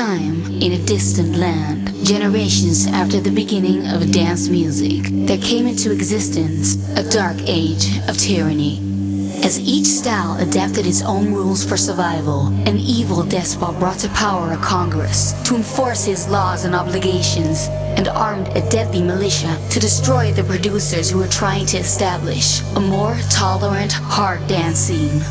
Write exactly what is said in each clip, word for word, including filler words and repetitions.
time, in a distant land, generations after the beginning of dance music, there came into existence a dark age of tyranny. As each style adapted its own rules for survival, an evil despot brought to power a Congress to enforce his laws and obligations, and armed a deadly militia to destroy the producers who were trying to establish a more tolerant, hard dance scene.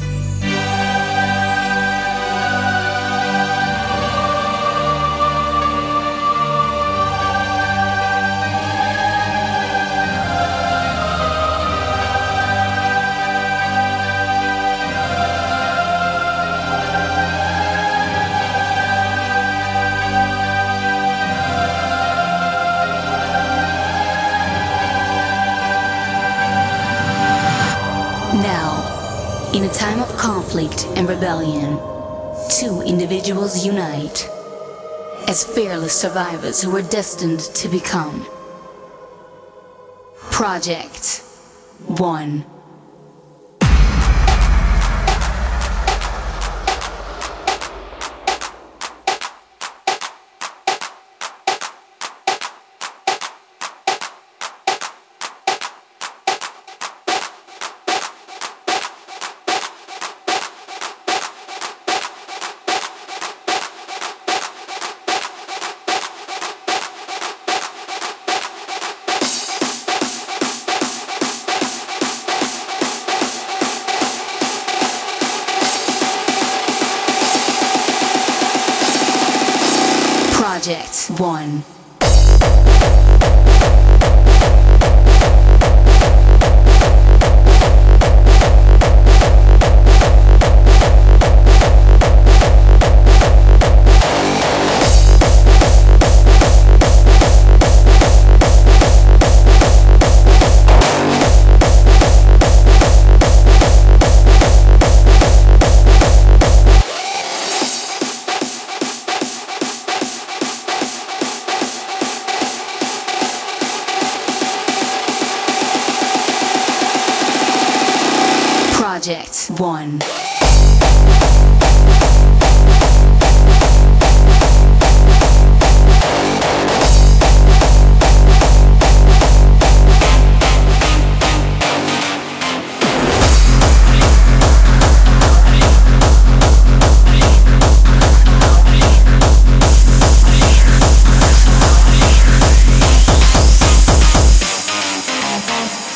Now, in a time of conflict and rebellion, two individuals unite as fearless survivors who are destined to become Project One. Project One. Project One.